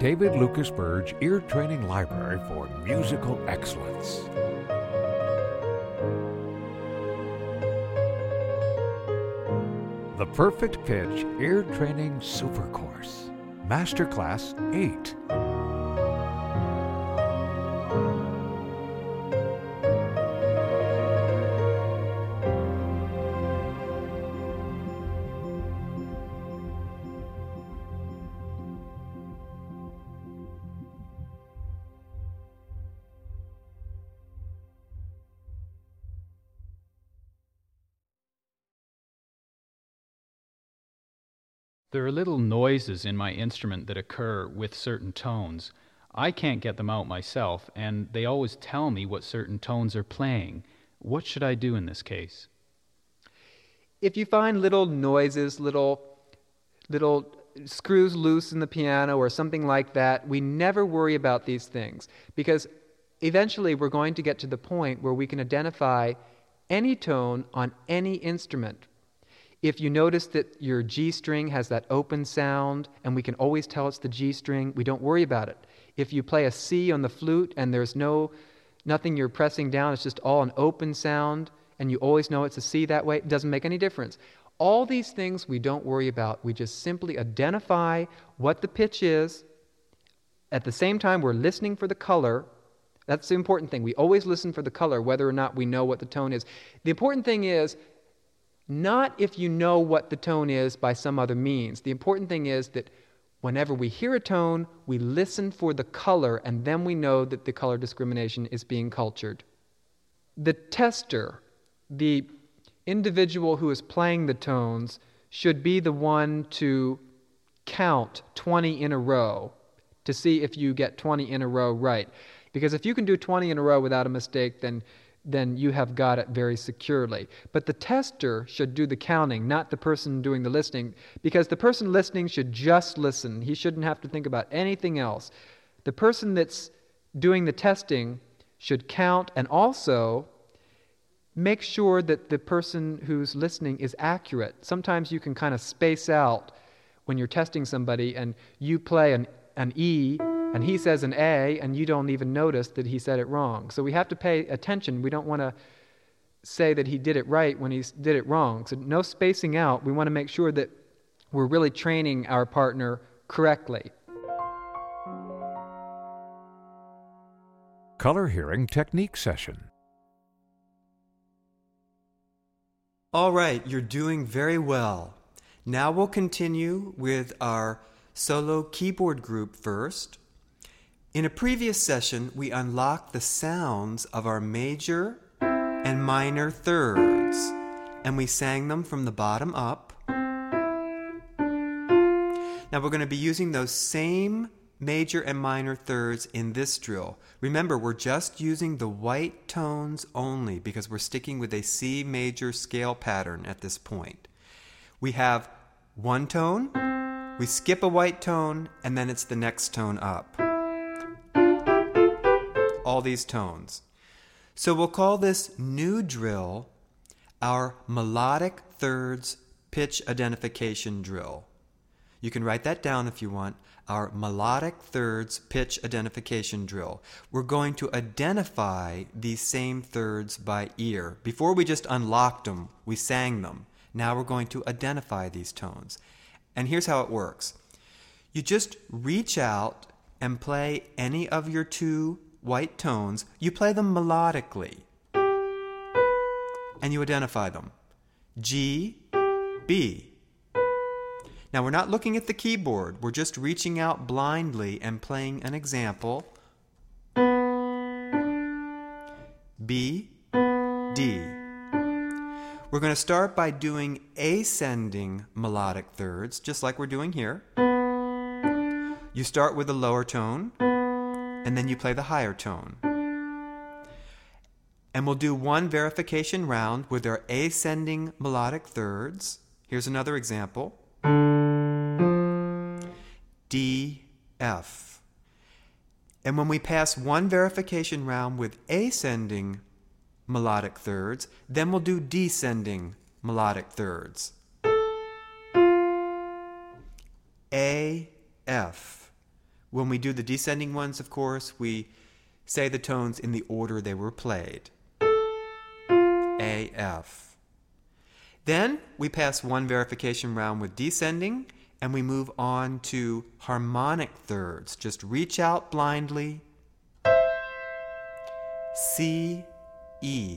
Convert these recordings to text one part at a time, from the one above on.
David Lucas Burge Ear Training Library for musical excellence. The Perfect Pitch Ear Training Super Course, Masterclass 8. There are little noises in my instrument that occur with certain tones. I can't get them out myself, and they always tell me what certain tones are playing. What should I do in this case? If you find little noises, little screws loose in the piano or something like that, we never worry about these things, because eventually we're going to get to the point where we can identify any tone on any instrument. If you notice that your G string has that open sound, and we can always tell it's the G string, we don't worry about it. If you play a C on the flute and there's nothing you're pressing down, it's just all an open sound, and you always know it's a C that way, it doesn't make any difference. All these things we don't worry about. We just simply identify what the pitch is. At the same time, we're listening for the color. That's the important thing. We always listen for the color, whether or not we know what the tone is. The important thing is not if you know what the tone is by some other means. The important thing is that whenever we hear a tone, we listen for the color, and then we know that the color discrimination is being cultured. The tester, the individual who is playing the tones, should be the one to count 20 in a row to see if you get 20 in a row right. Because if you can do 20 in a row without a mistake, then you have got it very securely. But the tester should do the counting, not the person doing the listening, because the person listening should just listen. He shouldn't have to think about anything else. The person that's doing the testing should count and also make sure that the person who's listening is accurate. Sometimes you can kind of space out when you're testing somebody and you play an E and he says an A, and you don't even notice that he said it wrong. So we have to pay attention. We don't want to say that he did it right when he did it wrong. So no spacing out. We want to make sure that we're really training our partner correctly. Color Hearing Technique Session. All right, you're doing very well. Now we'll continue with our solo keyboard group first. In a previous session, we unlocked the sounds of our major and minor thirds, and we sang them from the bottom up. Now we're going to be using those same major and minor thirds in this drill. Remember, we're just using the white tones only because we're sticking with a C major scale pattern at this point. We have one tone, we skip a white tone, and then it's the next tone up. All these tones. So we'll call this new drill our melodic thirds pitch identification drill. You can write that down if you want. Our melodic thirds pitch identification drill. We're going to identify these same thirds by ear. Before we just unlocked them, we sang them. Now we're going to identify these tones. And here's how it works. You just reach out and play any of your two white tones. You play them melodically. And you identify them. G, B. Now we're not looking at the keyboard. We're just reaching out blindly and playing an example. B, D. We're going to start by doing ascending melodic thirds, just like we're doing here. You start with the lower tone, and then you play the higher tone. And we'll do one verification round with our ascending melodic thirds. Here's another example. D, F. And when we pass one verification round with ascending melodic thirds, then we'll do descending melodic thirds. A, F. When we do the descending ones, of course, we say the tones in the order they were played. A, F. Then we pass one verification round with descending, and we move on to harmonic thirds. Just reach out blindly. C, E.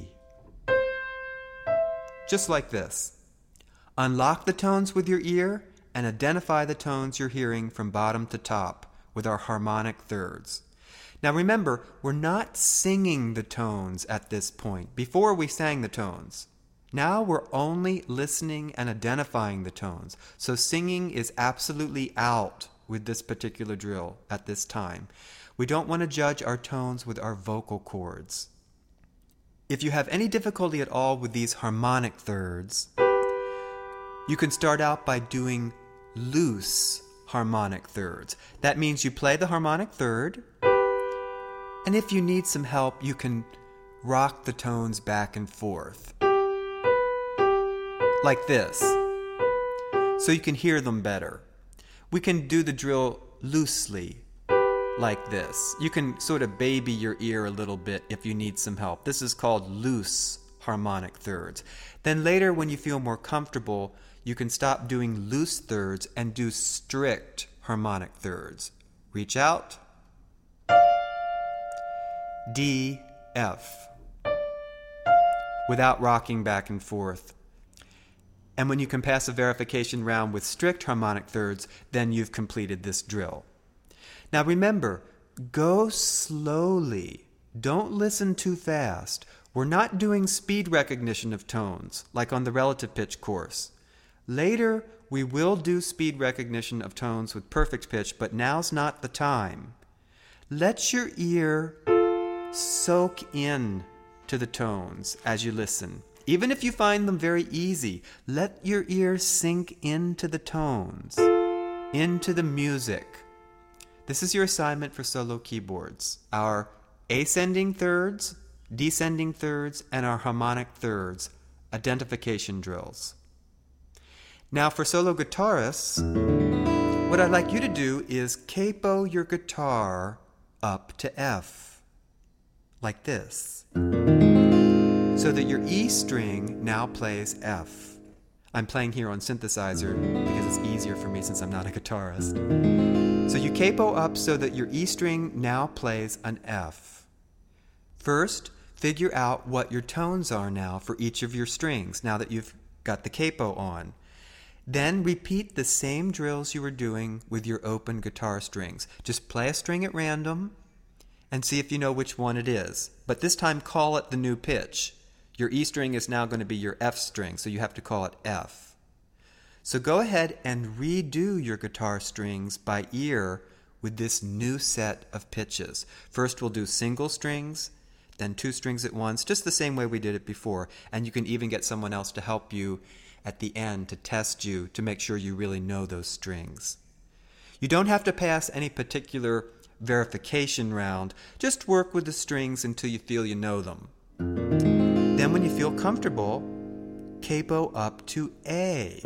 Just like this. Unlock the tones with your ear and identify the tones you're hearing from bottom to top with our harmonic thirds. Now remember, we're not singing the tones at this point. Before we sang the tones. Now we're only listening and identifying the tones. So singing is absolutely out with this particular drill at this time. We don't want to judge our tones with our vocal cords. If you have any difficulty at all with these harmonic thirds, you can start out by doing loose harmonic thirds. That means you play the harmonic third, and if you need some help, you can rock the tones back and forth. Like this, so you can hear them better. We can do the drill loosely, like this. You can sort of baby your ear a little bit if you need some help. This is called loose harmonic thirds. Then later, when you feel more comfortable, you can stop doing loose thirds and do strict harmonic thirds. Reach out. D, F. Without rocking back and forth. And when you can pass a verification round with strict harmonic thirds, then you've completed this drill. Now remember, go slowly. Don't listen too fast. We're not doing speed recognition of tones, like on the relative pitch course. Later, we will do speed recognition of tones with perfect pitch, but now's not the time. Let your ear soak in to the tones as you listen. Even if you find them very easy, let your ear sink into the tones, into the music. This is your assignment for solo keyboards. Our ascending thirds, descending thirds, and our harmonic thirds, identification drills. Now for solo guitarists, what I'd like you to do is capo your guitar up to F, like this, so that your E string now plays F. I'm playing here on synthesizer because it's easier for me since I'm not a guitarist. So you capo up so that your E string now plays an F. First, figure out what your tones are now for each of your strings, now that you've got the capo on. Then repeat the same drills you were doing with your open guitar strings. Just play a string at random and see if you know which one it is. But this time call it the new pitch. Your E string is now going to be your F string, so you have to call it F. So go ahead and redo your guitar strings by ear with this new set of pitches. First we'll do single strings, then two strings at once, just the same way we did it before. And you can even get someone else to help you at the end to test you to make sure you really know those strings. You don't have to pass any particular verification round. Just work with the strings until you feel you know them. Then when you feel comfortable, capo up to A.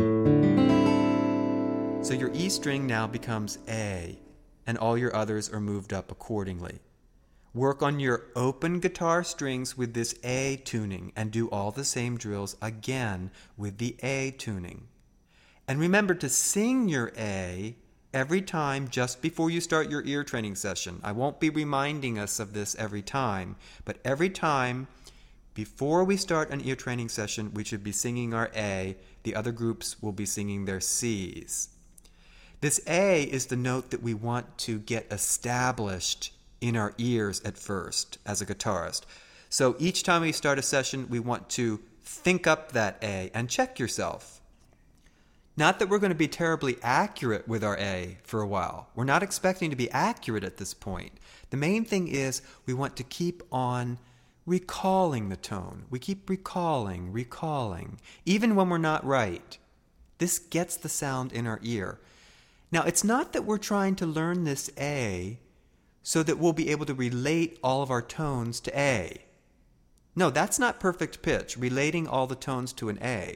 So your E string now becomes A, and all your others are moved up accordingly. Work on your open guitar strings with this A tuning and do all the same drills again with the A tuning. And remember to sing your A every time just before you start your ear training session. I won't be reminding us of this every time, but every time before we start an ear training session, we should be singing our A. The other groups will be singing their C's. This A is the note that we want to get established in our ears at first as a guitarist. So each time we start a session, we want to think up that A and check yourself. Not that we're going to be terribly accurate with our A for a while. We're not expecting to be accurate at this point. The main thing is we want to keep on recalling the tone. We keep recalling, even when we're not right. This gets the sound in our ear. Now, it's not that we're trying to learn this A so that we'll be able to relate all of our tones to A. No, that's not perfect pitch, relating all the tones to an A.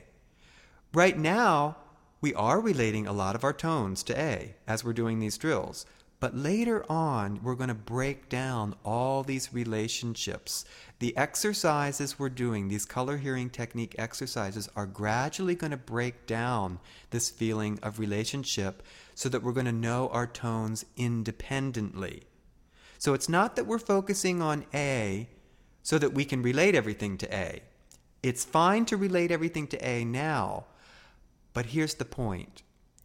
Right now, we are relating a lot of our tones to A as we're doing these drills, But later on, we're going to break down all these relationships. The exercises we're doing, these color hearing technique exercises, are gradually going to break down this feeling of relationship so that we're going to know our tones independently. So it's not that we're focusing on A so that we can relate everything to A. It's fine to relate everything to A now, but here's the point.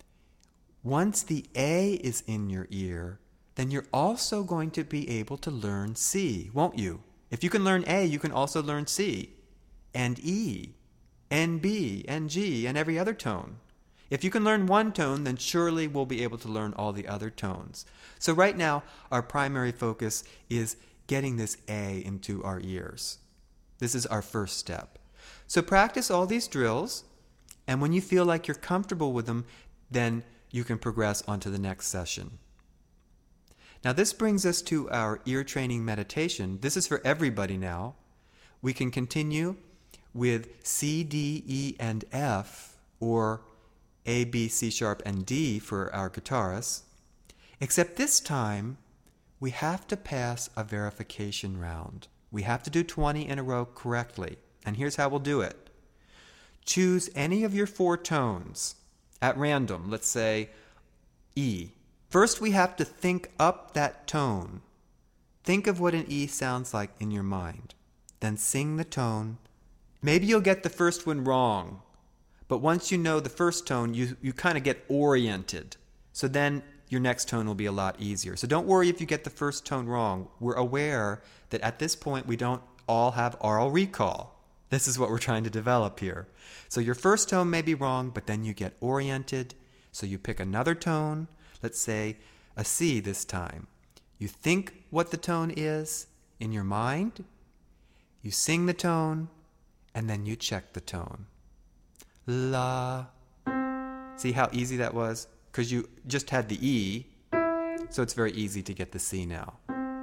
Once the A is in your ear, then you're also going to be able to learn C, won't you? If you can learn A, you can also learn C, and E, and B, and G, and every other tone. If you can learn one tone, then surely we'll be able to learn all the other tones. So right now, our primary focus is getting this A into our ears. This is our first step. So practice all these drills, and when you feel like you're comfortable with them, then you can progress on to the next session. Now this brings us to our ear training meditation. This is for everybody now. We can continue with C, D, E, and F, or A, B, C sharp, and D for our guitarists. Except this time, we have to pass a verification round. We have to do 20 in a row correctly. And here's how we'll do it. Choose any of your 4 tones at random, let's say E. First, we have to think up that tone. Think of what an E sounds like in your mind. Then sing the tone. Maybe you'll get the first one wrong, but once you know the first tone, you kind of get oriented. So then your next tone will be a lot easier. So don't worry if you get the first tone wrong. We're aware that at this point we don't all have oral recall. This is what we're trying to develop here. So your first tone may be wrong, but then you get oriented. So you pick another tone, let's say a C this time. You think what the tone is in your mind, you sing the tone, and then you check the tone. La. See how easy that was? Because you just had the E, so it's very easy to get the C now.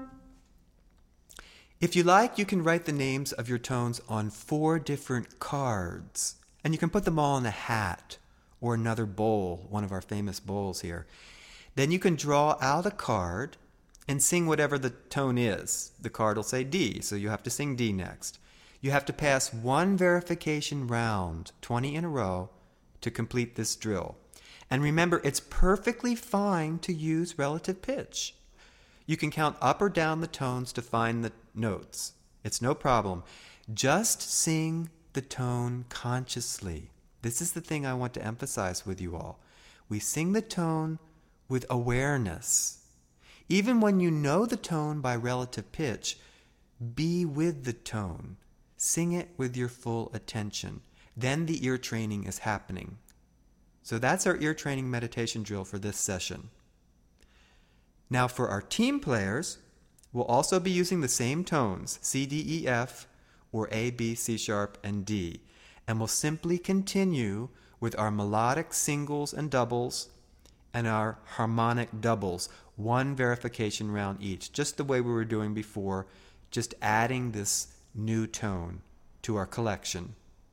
If you like, you can write the names of your tones on 4 different cards, and you can put them all in a hat or another bowl, one of our famous bowls here. Then you can draw out a card and sing whatever the tone is. The card will say D, so you have to sing D next. You have to pass 1 verification round, 20 in a row, to complete this drill. And remember, it's perfectly fine to use relative pitch. You can count up or down the tones to find the notes. It's no problem. Just sing the tone consciously. This is the thing I want to emphasize with you all. We sing the tone with awareness. Even when you know the tone by relative pitch, be with the tone. Sing it with your full attention. Then the ear training is happening. So that's our ear training meditation drill for this session. Now for our team players, we'll also be using the same tones, C, D, E, F, or A, B, C sharp, and D. And we'll simply continue with our melodic singles and doubles and our harmonic doubles, 1 verification round each, just the way we were doing before, just adding this new tone to our collection.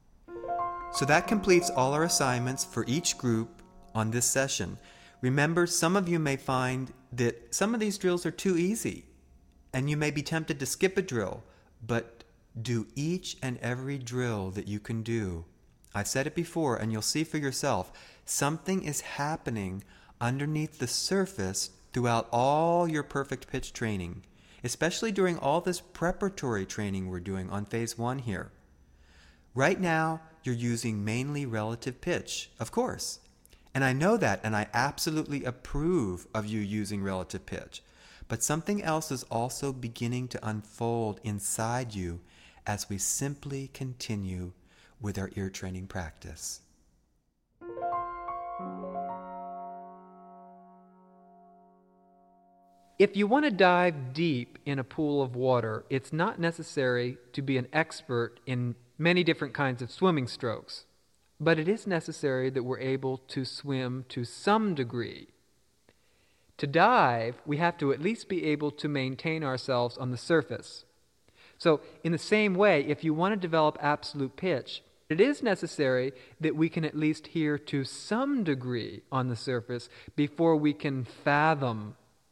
So that completes all our assignments for each group on this session. Remember, some of you may find that some of these drills are too easy, and you may be tempted to skip a drill, but do each and every drill that you can do. I've said it before, and you'll see for yourself, something is happening underneath the surface throughout all your perfect pitch training, especially during all this preparatory training we're doing on phase 1 here. Right now, you're using mainly relative pitch, of course. And I know that, and I absolutely approve of you using relative pitch. But something else is also beginning to unfold inside you as we simply continue with our ear training practice. If you want to dive deep in a pool of water, it's not necessary to be an expert in many different kinds of swimming strokes, but it is necessary that we're able to swim to some degree. To dive, we have to at least be able to maintain ourselves on the surface. So, in the same way, if you want to develop absolute pitch, it is necessary that we can at least hear to some degree on the surface before we can fathom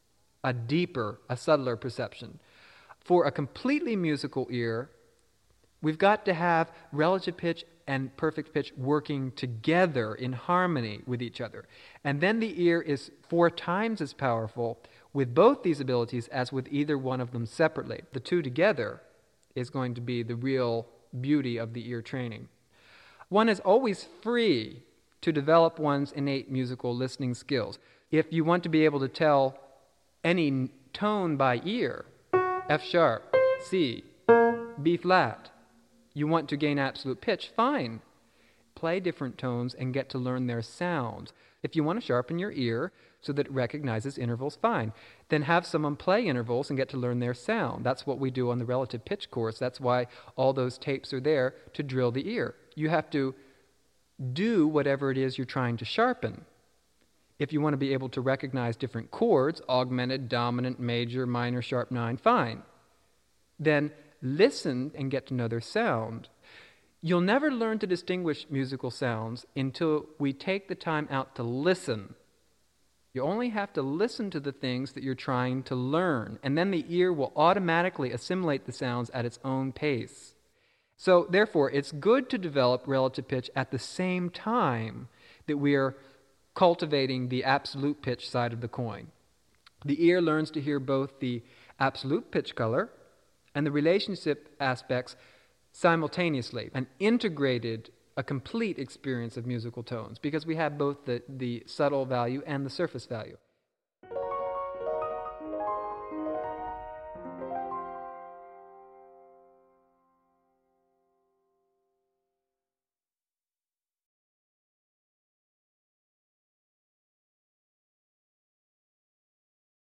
a deeper, a subtler perception. For a completely musical ear, we've got to have relative pitch and perfect pitch working together in harmony with each other. And then the ear is 4 times as powerful with both these abilities as with either one of them separately. The two together is going to be the real beauty of the ear training. One is always free to develop one's innate musical listening skills. If you want to be able to tell any tone by ear, F sharp, C, B flat, you want to gain absolute pitch, fine. Play different tones and get to learn their sounds. If you want to sharpen your ear so that it recognizes intervals, fine. Then have someone play intervals and get to learn their sound. That's what we do on the relative pitch course. That's why all those tapes are there, to drill the ear. You have to do whatever it is you're trying to sharpen. If you want to be able to recognize different chords, augmented, dominant, major, minor, sharp 9, fine. Then listen and get to know their sound. You'll never learn to distinguish musical sounds until we take the time out to listen. You only have to listen to the things that you're trying to learn, and then the ear will automatically assimilate the sounds at its own pace. So, therefore, it's good to develop relative pitch at the same time that we are cultivating the absolute pitch side of the coin. The ear learns to hear both the absolute pitch color and the relationship aspects simultaneously, an integrated, a complete experience of musical tones, because we have both the subtle value and the surface value.